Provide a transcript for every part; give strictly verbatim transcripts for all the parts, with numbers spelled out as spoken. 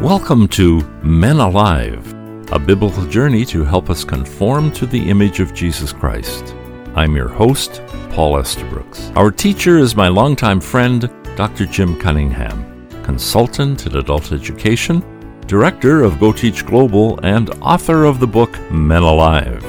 Welcome to Men Alive, a biblical journey to help us conform to the image of Jesus Christ. I'm your host, Paul Estabrooks. Our teacher is my longtime friend, Doctor Jim Cunningham, consultant in adult education, director of Go Teach Global, and author of the book Men Alive.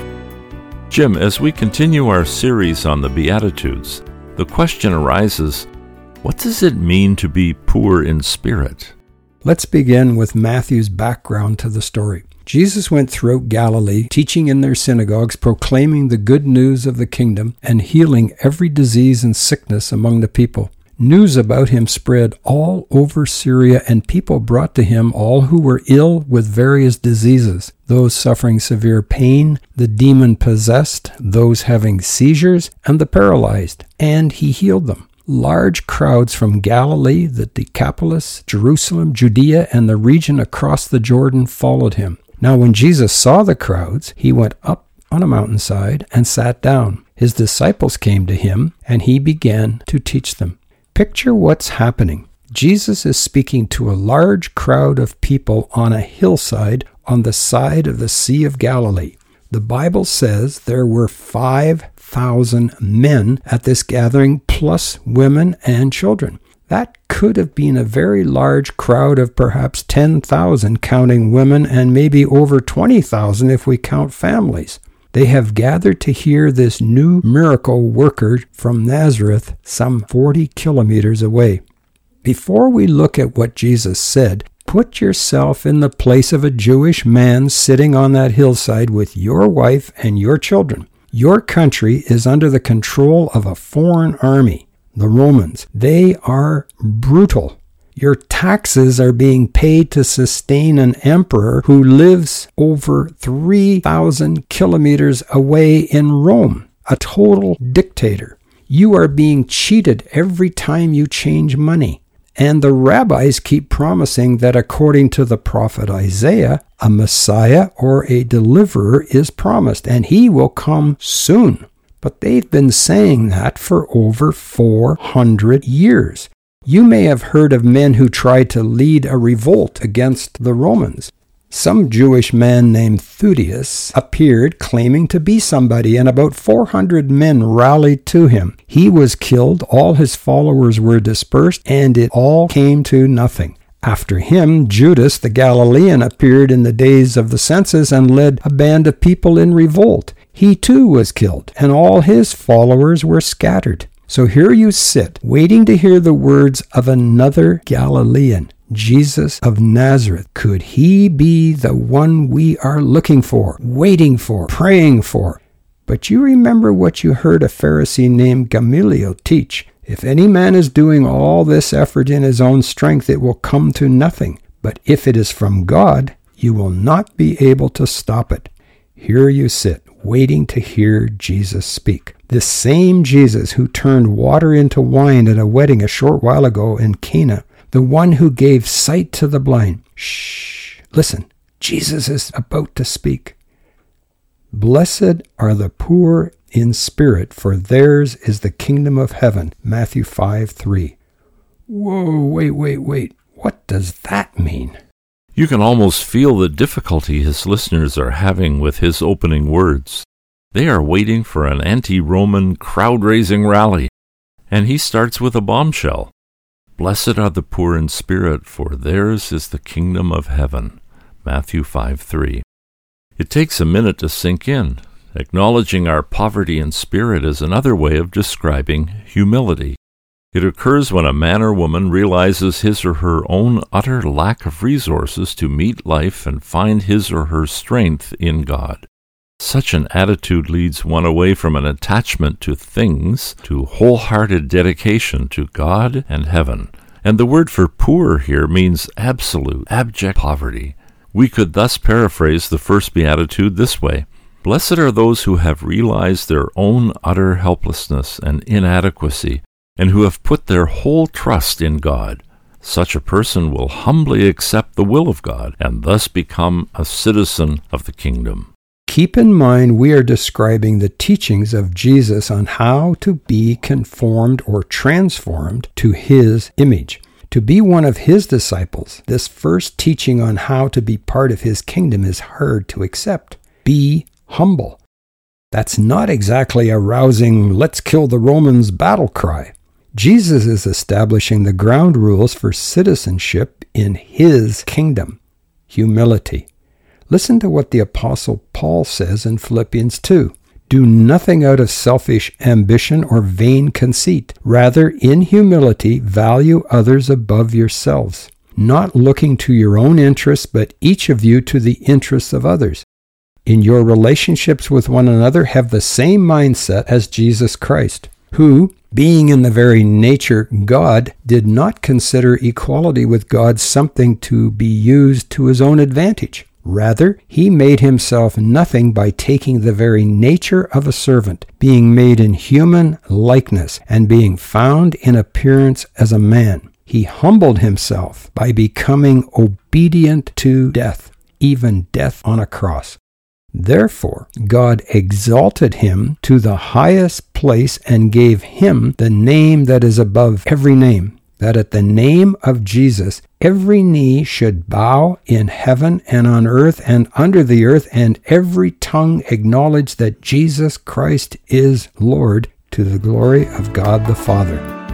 Jim, as we continue our series on the Beatitudes, the question arises, what does it mean to be poor in spirit? Let's begin with Matthew's background to the story. Jesus went throughout Galilee, teaching in their synagogues, proclaiming the good news of the kingdom, and healing every disease and sickness among the people. News about him spread all over Syria, and people brought to him all who were ill with various diseases, those suffering severe pain, the demon-possessed, those having seizures, and the paralyzed, and he healed them. Large crowds from Galilee, the Decapolis, Jerusalem, Judea, and the region across the Jordan followed him. Now when Jesus saw the crowds, he went up on a mountainside and sat down. His disciples came to him, and he began to teach them. Picture what's happening. Jesus is speaking to a large crowd of people on a hillside on the side of the Sea of Galilee. The Bible says there were five thousand men at this gathering, plus women and children. That could have been a very large crowd of perhaps ten thousand, counting women, and maybe over twenty thousand if we count families. They have gathered to hear this new miracle worker from Nazareth, some forty kilometers away. Before we look at what Jesus said, put yourself in the place of a Jewish man sitting on that hillside with your wife and your children. Your country is under the control of a foreign army, the Romans. They are brutal. Your taxes are being paid to sustain an emperor who lives over three thousand kilometers away in Rome, a total dictator. You are being cheated every time you change money. And the rabbis keep promising that according to the prophet Isaiah, a Messiah or a deliverer is promised, and he will come soon. But they've been saying that for over four hundred years. You may have heard of men who tried to lead a revolt against the Romans. Some Jewish man named Theudas appeared claiming to be somebody, and about four hundred men rallied to him. He was killed, all his followers were dispersed, and it all came to nothing. After him, Judas the Galilean appeared in the days of the census and led a band of people in revolt. He too was killed, and all his followers were scattered. So here you sit, waiting to hear the words of another Galilean, Jesus of Nazareth. Could he be the one we are looking for, waiting for, praying for? But you remember what you heard a Pharisee named Gamaliel teach. If any man is doing all this effort in his own strength, it will come to nothing. But if it is from God, you will not be able to stop it. Here you sit, waiting to hear Jesus speak. The same Jesus who turned water into wine at a wedding a short while ago in Cana, the one who gave sight to the blind. Shh, listen, Jesus is about to speak. Blessed are the poor in spirit, for theirs is the kingdom of heaven. Matthew five three. Whoa, wait, wait, wait. What does that mean? You can almost feel the difficulty his listeners are having with his opening words. They are waiting for an anti-Roman crowd-raising rally, and he starts with a bombshell. Blessed are the poor in spirit, for theirs is the kingdom of heaven. Matthew five three. It takes a minute to sink in. Acknowledging our poverty in spirit is another way of describing humility. It occurs when a man or woman realizes his or her own utter lack of resources to meet life and find his or her strength in God. Such an attitude leads one away from an attachment to things to wholehearted dedication to God and heaven. And the word for poor here means absolute, abject poverty. We could thus paraphrase the first beatitude this way: Blessed are those who have realized their own utter helplessness and inadequacy, and who have put their whole trust in God. Such a person will humbly accept the will of God and thus become a citizen of the kingdom. Keep in mind we are describing the teachings of Jesus on how to be conformed or transformed to his image. To be one of his disciples, this first teaching on how to be part of his kingdom is hard to accept. Be humble. That's not exactly a rousing, let's kill the Romans battle cry. Jesus is establishing the ground rules for citizenship in his kingdom. Humility. Listen to what the Apostle Paul says in Philippians two. Do nothing out of selfish ambition or vain conceit. Rather, in humility, value others above yourselves, not looking to your own interests, but each of you to the interests of others. In your relationships with one another, have the same mindset as Jesus Christ, who, being in the very nature God, did not consider equality with God something to be used to his own advantage. Rather, he made himself nothing by taking the very nature of a servant, being made in human likeness, and being found in appearance as a man. He humbled himself by becoming obedient to death, even death on a cross. Therefore, God exalted him to the highest place and gave him the name that is above every name, that at the name of Jesus every knee should bow in heaven and on earth and under the earth, and every tongue acknowledge that Jesus Christ is Lord, to the glory of God the Father.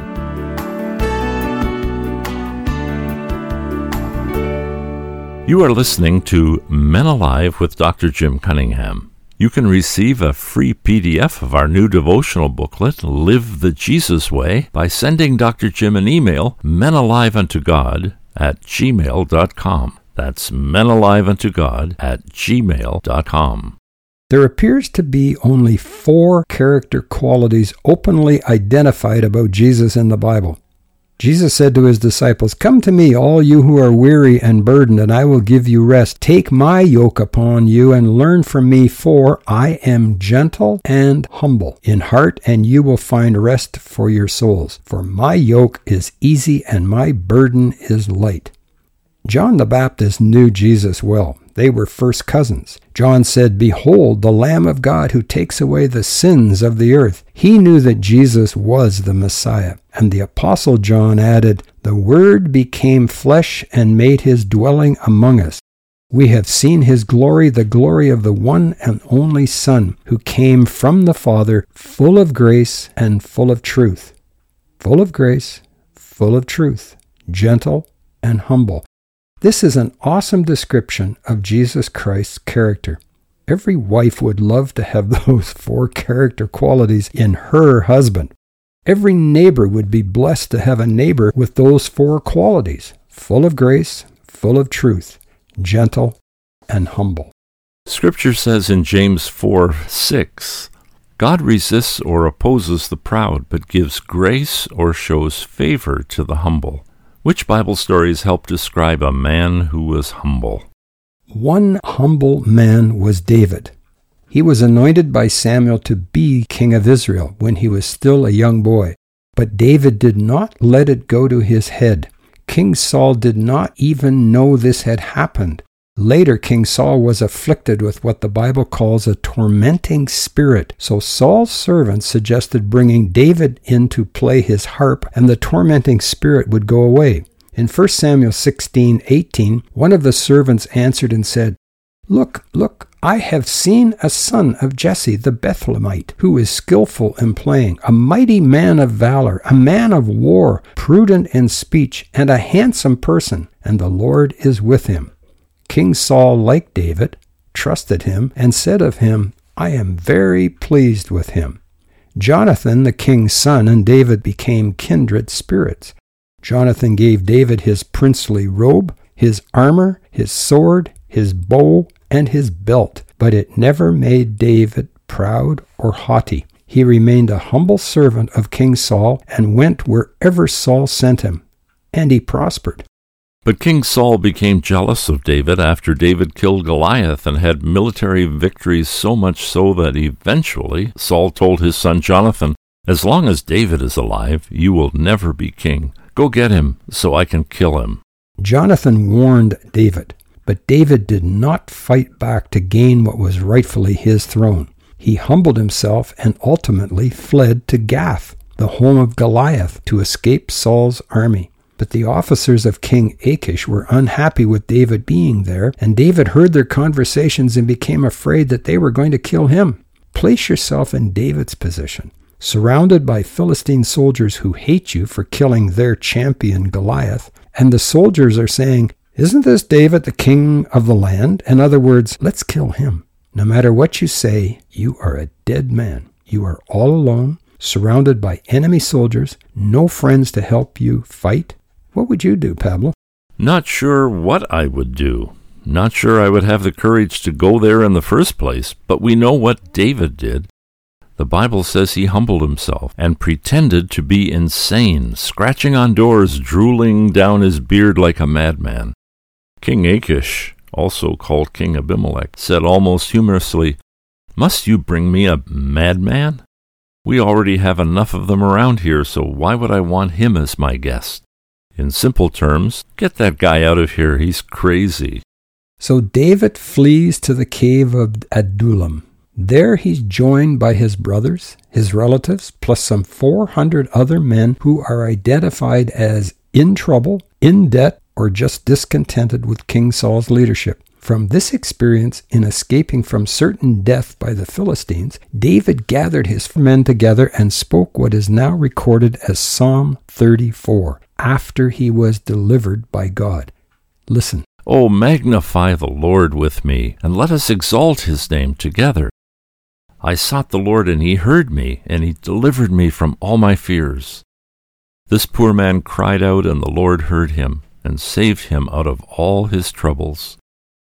You are listening to Men Alive with Doctor Jim Cunningham. You can receive a free P D F of our new devotional booklet, Live the Jesus Way, by sending Doctor Jim an email, menaliveuntogod at gmail dot com. That's menaliveuntogod at gmail dot com. There appears to be only four character qualities openly identified about Jesus in the Bible. Jesus said to his disciples, "Come to me, all you who are weary and burdened, and I will give you rest. Take my yoke upon you and learn from me, for I am gentle and humble in heart, and you will find rest for your souls. For my yoke is easy and my burden is light." John the Baptist knew Jesus well. They were first cousins. John said, "Behold, the Lamb of God who takes away the sins of the earth." He knew that Jesus was the Messiah. And the Apostle John added, "The Word became flesh and made his dwelling among us. We have seen his glory, the glory of the one and only Son, who came from the Father, full of grace and full of truth." Full of grace, full of truth, gentle and humble. This is an awesome description of Jesus Christ's character. Every wife would love to have those four character qualities in her husband. Every neighbor would be blessed to have a neighbor with those four qualities: full of grace, full of truth, gentle, and humble. Scripture says in James four six, God resists or opposes the proud, but gives grace or shows favor to the humble. Which Bible stories help describe a man who was humble? One humble man was David. He was anointed by Samuel to be king of Israel when he was still a young boy. But David did not let it go to his head. King Saul did not even know this had happened. Later, King Saul was afflicted with what the Bible calls a tormenting spirit. So Saul's servants suggested bringing David in to play his harp, and the tormenting spirit would go away. In First Samuel sixteen eighteen, one of the servants answered and said, Look, look, I have seen a son of Jesse the Bethlehemite, who is skillful in playing, a mighty man of valor, a man of war, prudent in speech, and a handsome person, and the Lord is with him. King Saul liked David, trusted him, and said of him, I am very pleased with him. Jonathan, the king's son, and David became kindred spirits. Jonathan gave David his princely robe, his armor, his sword, his bow, and his belt, but it never made David proud or haughty. He remained a humble servant of King Saul and went wherever Saul sent him, and he prospered. But King Saul became jealous of David after David killed Goliath and had military victories, so much so that eventually Saul told his son Jonathan, As long as David is alive, you will never be king. Go get him so I can kill him. Jonathan warned David, but David did not fight back to gain what was rightfully his throne. He humbled himself and ultimately fled to Gath, the home of Goliath, to escape Saul's army. But the officers of King Achish were unhappy with David being there, and David heard their conversations and became afraid that they were going to kill him. Place yourself in David's position. Surrounded by Philistine soldiers who hate you for killing their champion Goliath, and the soldiers are saying, "Isn't this David the king of the land? In other words, let's kill him." No matter what you say, you are a dead man. You are all alone, surrounded by enemy soldiers, no friends to help you fight. What would you do, Pablo? Not sure what I would do. Not sure I would have the courage to go there in the first place, but we know what David did. The Bible says he humbled himself and pretended to be insane, scratching on doors, drooling down his beard like a madman. King Achish, also called King Abimelech, said almost humorously, "Must you bring me a madman? We already have enough of them around here, so why would I want him as my guest?" In simple terms, get that guy out of here, he's crazy. So David flees to the cave of Adullam. There he's joined by his brothers, his relatives, plus some four hundred other men who are identified as in trouble, in debt, or just discontented with King Saul's leadership. From this experience in escaping from certain death by the Philistines, David gathered his men together and spoke what is now recorded as Psalm thirty-four, after he was delivered by God. Listen. "Oh, magnify the Lord with me, and let us exalt his name together. I sought the Lord, and he heard me, and he delivered me from all my fears. This poor man cried out, and the Lord heard him, and saved him out of all his troubles.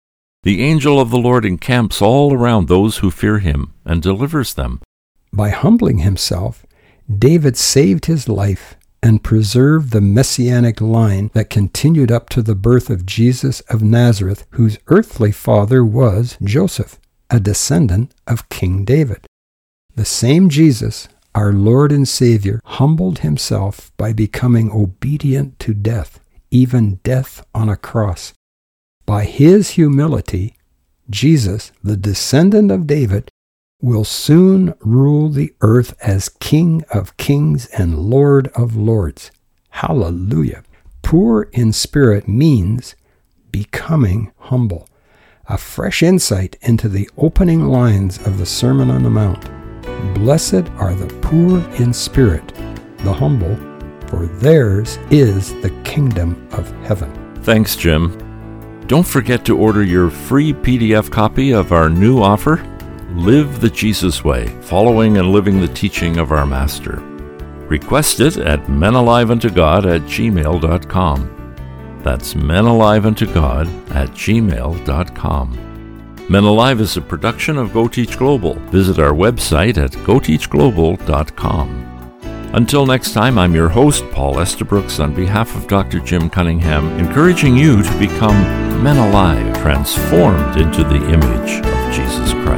The angel of the Lord encamps all around those who fear him, and delivers them." By humbling himself, David saved his life and preserved the messianic line that continued up to the birth of Jesus of Nazareth, whose earthly father was Joseph, a descendant of King David. The same Jesus, our Lord and Savior, humbled himself by becoming obedient to death, even death on a cross. By his humility, Jesus, the descendant of David, will soon rule the earth as King of kings and Lord of lords. Hallelujah. Poor in spirit means becoming humble. A fresh insight into the opening lines of the Sermon on the Mount. Blessed are the poor in spirit, the humble, for theirs is the kingdom of heaven. Thanks, Jim. Don't forget to order your free P D F copy of our new offer, Live the Jesus Way, following and living the teaching of our Master. Request it at menaliveuntogod at gmail dot com. That's menaliveuntogod at gmail dot com. Men Alive is a production of Go Teach Global. Visit our website at go teach global dot com. Until next time, I'm your host, Paul Estabrooks, on behalf of Doctor Jim Cunningham, encouraging you to become men alive, transformed into the image of Jesus Christ.